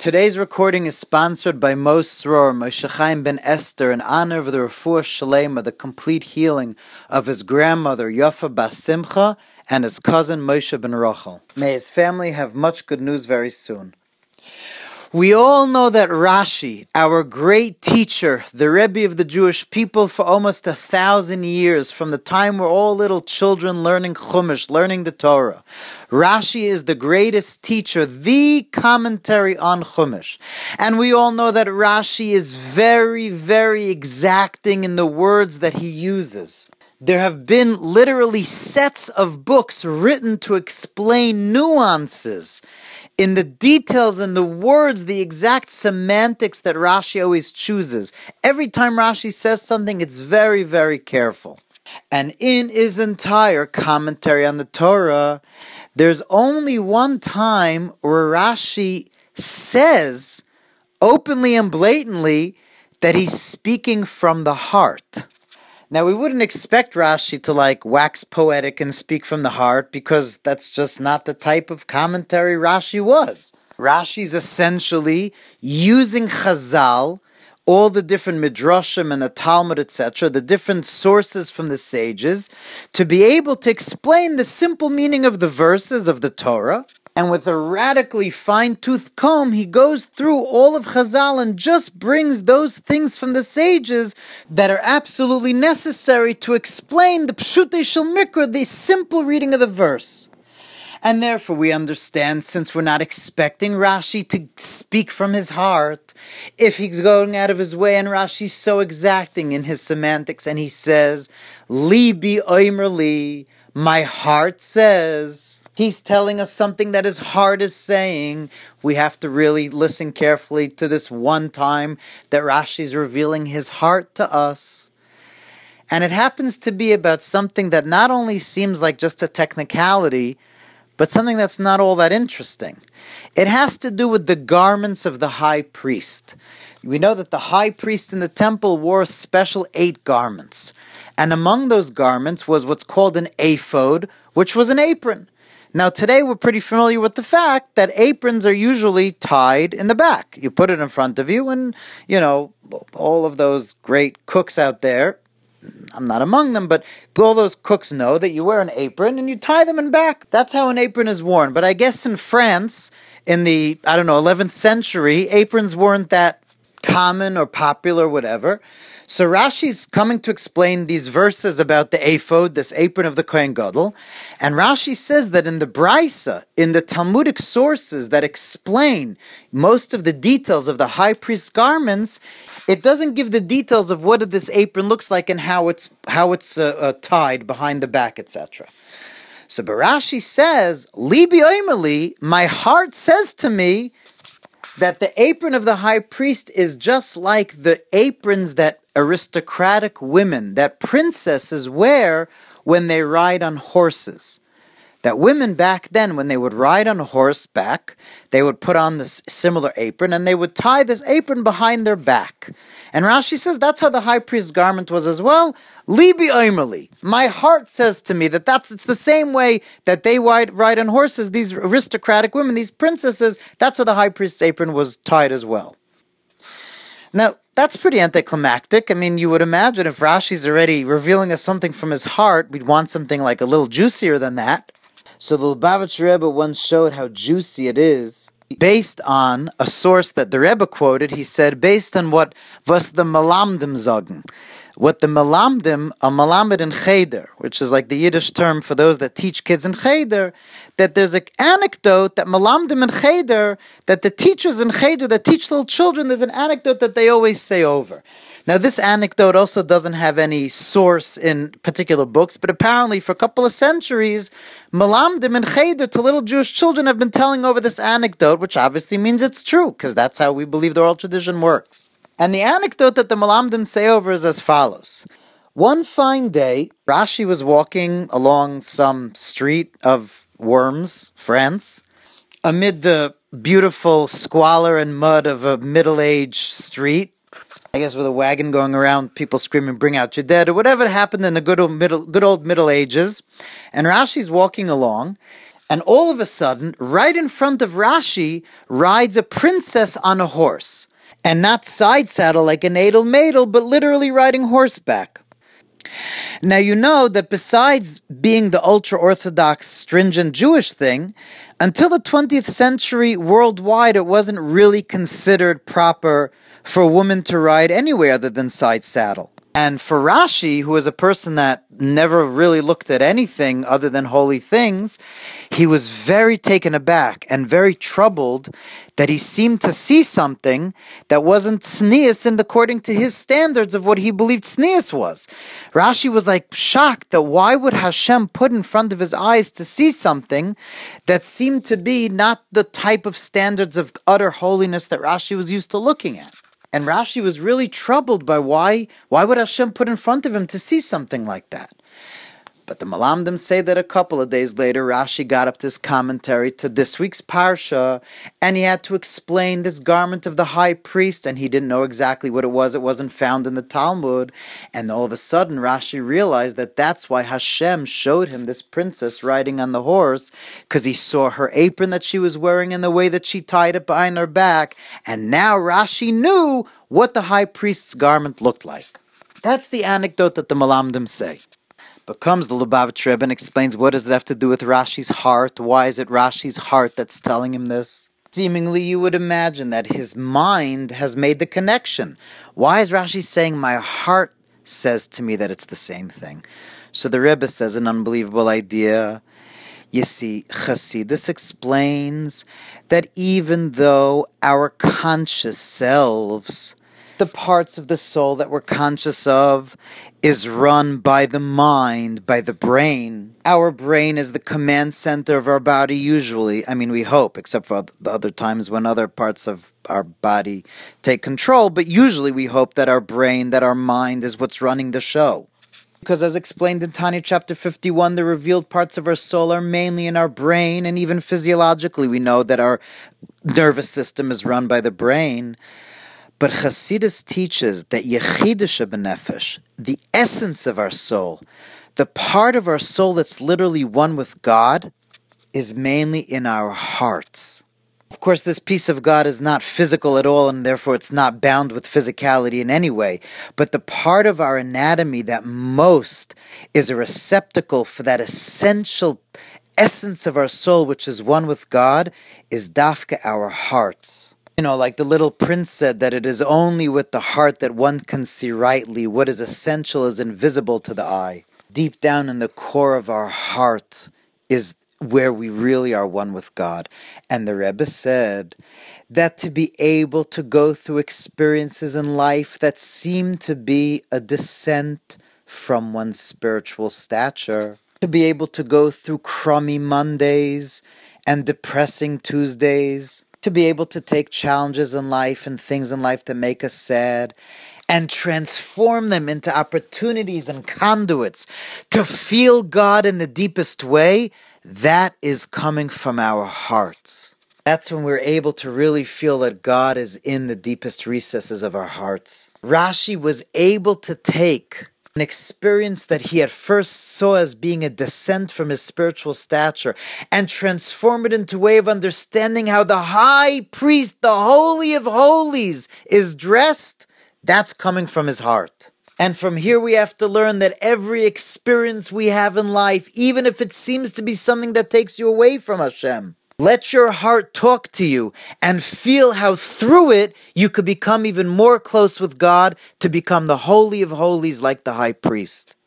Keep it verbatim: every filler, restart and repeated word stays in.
Today's recording is sponsored by Mos Sror, Moshe Chaim ben Esther, in honor of the Refuah Shalema, the complete healing of his grandmother, Yafa Bas Simcha, and his cousin, Moshe ben Rochel. May his family have much good news very soon. We all know that Rashi, our great teacher, the Rebbe of the Jewish people for almost a thousand years, from the time we're all little children learning Chumash, learning the Torah, Rashi is the greatest teacher, the commentary on Chumash. And we all know that Rashi is very, very exacting in the words that he uses. There have been literally sets of books written to explain nuances in the details and the words, the exact semantics that Rashi always chooses. Every time Rashi says something, it's very, very careful. And in his entire commentary on the Torah, there's only one time where Rashi says openly and blatantly that he's speaking from the heart. Now, we wouldn't expect Rashi to like wax poetic and speak from the heart, because that's just not the type of commentary Rashi was. Rashi's essentially using Chazal, all the different midrashim and the Talmud, et cetera, the different sources from the sages, to be able to explain the simple meaning of the verses of the Torah. And with a radically fine-toothed comb, he goes through all of Chazal and just brings those things from the sages that are absolutely necessary to explain the Pshutei Shel Mikra, the simple reading of the verse. And therefore we understand, since we're not expecting Rashi to speak from his heart, if he's going out of his way, and Rashi's so exacting in his semantics, and he says, Libi oimer li, my heart says, he's telling us something that his heart is saying. We have to really listen carefully to this one time that Rashi's revealing his heart to us. And it happens to be about something that not only seems like just a technicality, but something that's not all that interesting. It has to do with the garments of the high priest. We know that the high priest in the temple wore special eight garments. And among those garments was what's called an ephod, which was an apron. Now, today we're pretty familiar with the fact that aprons are usually tied in the back. You put it in front of you, and, you know, all of those great cooks out there, I'm not among them, but all those cooks know that you wear an apron and you tie them in back. That's how an apron is worn. But I guess in France, in the, I don't know, eleventh century, aprons weren't that common or popular, whatever. So Rashi's coming to explain these verses about the ephod, this apron of the Kohen Gadol, and Rashi says that in the Braisa, in the Talmudic sources that explain most of the details of the high priest's garments, it doesn't give the details of what this apron looks like and how it's how it's uh, uh, tied behind the back, et cetera. So Rashi says, Libi oimeli, my heart says to me that the apron of the high priest is just like the aprons that aristocratic women, that princesses wear when they ride on horses. That women back then, when they would ride on horseback, they would put on this similar apron, and they would tie this apron behind their back. And Rashi says that's how the high priest's garment was as well. Libi oimeli, my heart says to me that that's it's the same way that they ride, ride on horses, these aristocratic women, these princesses, that's how the high priest's apron was tied as well. Now, that's pretty anticlimactic. I mean, you would imagine if Rashi's already revealing us something from his heart, we'd want something like a little juicier than that. So the Lubavitcher Rebbe once showed how juicy it is. Based on a source that the Rebbe quoted, he said, based on what was the Malamdim sagen. What the Malamdim, a Malamed in Cheder, which is like the Yiddish term for those that teach kids in Cheder, that there's an anecdote that Malamdim in Cheder, that the teachers in Cheder that teach little children, there's an anecdote that they always say over. Now, this anecdote also doesn't have any source in particular books, but apparently for a couple of centuries, Malamdim and Cheder to little Jewish children have been telling over this anecdote, which obviously means it's true, because that's how we believe the oral tradition works. And the anecdote that the Malamdim say over is as follows. One fine day, Rashi was walking along some street of Worms, France, amid the beautiful squalor and mud of a middle-aged street. I guess with a wagon going around, people screaming, bring out your dead, or whatever happened in the good old middle, good old Middle Ages. And Rashi's walking along, And all of a sudden, right in front of Rashi, rides a princess on a horse. And not side saddle like an Adel Madel, but literally riding horseback. Now you know that besides being the ultra-Orthodox, stringent Jewish thing, until the twentieth century worldwide it wasn't really considered proper for a woman to ride anywhere other than side saddle. And for Rashi, who was a person that never really looked at anything other than holy things, he was very taken aback and very troubled that he seemed to see something that wasn't tznius and according to his standards of what he believed tznius was. Rashi was like shocked that why would Hashem put in front of his eyes to see something that seemed to be not the type of standards of utter holiness that Rashi was used to looking at. And Rashi was really troubled by why, why would Hashem put in front of him to see something like that? But the Malamdim say that a couple of days later, Rashi got up this commentary to this week's Parsha, and he had to explain this garment of the high priest, and he didn't know exactly what it was. It wasn't found in the Talmud. And all of a sudden, Rashi realized that that's why Hashem showed him this princess riding on the horse, because he saw her apron that she was wearing and the way that she tied it behind her back. And now Rashi knew what the high priest's garment looked like. That's the anecdote that the Malamdim say. But comes the Lubavitch Rebbe and explains what does it have to do with Rashi's heart? Why is it Rashi's heart that's telling him this? Seemingly you would imagine that his mind has made the connection. Why is Rashi saying my heart says to me that it's the same thing? So the Rebbe says an unbelievable idea. You see, Chassidus explains that even though our conscious selves, the parts of the soul that we're conscious of, is run by the mind, by the brain. Our brain is the command center of our body usually. I mean, we hope, except for the other times when other parts of our body take control. But usually we hope that our brain, that our mind is what's running the show. Because as explained in Tanya chapter fifty-one, the revealed parts of our soul are mainly in our brain, and even physiologically we know that our nervous system is run by the brain. But Chassidus teaches that Yechidusha B'Nefesh, the essence of our soul, the part of our soul that's literally one with God, is mainly in our hearts. Of course, this piece of God is not physical at all, and therefore it's not bound with physicality in any way. But the part of our anatomy that most is a receptacle for that essential essence of our soul, which is one with God, is dafka our hearts. You know, like the little prince said that it is only with the heart that one can see rightly. What is essential is invisible to the eye. Deep down in the core of our heart is where we really are one with God. And the Rebbe said that to be able to go through experiences in life that seem to be a descent from one's spiritual stature, to be able to go through crummy Mondays and depressing Tuesdays, to be able to take challenges in life and things in life that make us sad and transform them into opportunities and conduits to feel God in the deepest way, that is coming from our hearts. That's when we're able to really feel that God is in the deepest recesses of our hearts. Rashi was able to take an experience that he at first saw as being a descent from his spiritual stature and transform it into a way of understanding how the high priest, the holy of holies, is dressed. That's coming from his heart. And from here we have to learn that every experience we have in life, even if it seems to be something that takes you away from Hashem, let your heart talk to you and feel how through it you could become even more close with God to become the holy of holies like the high priest.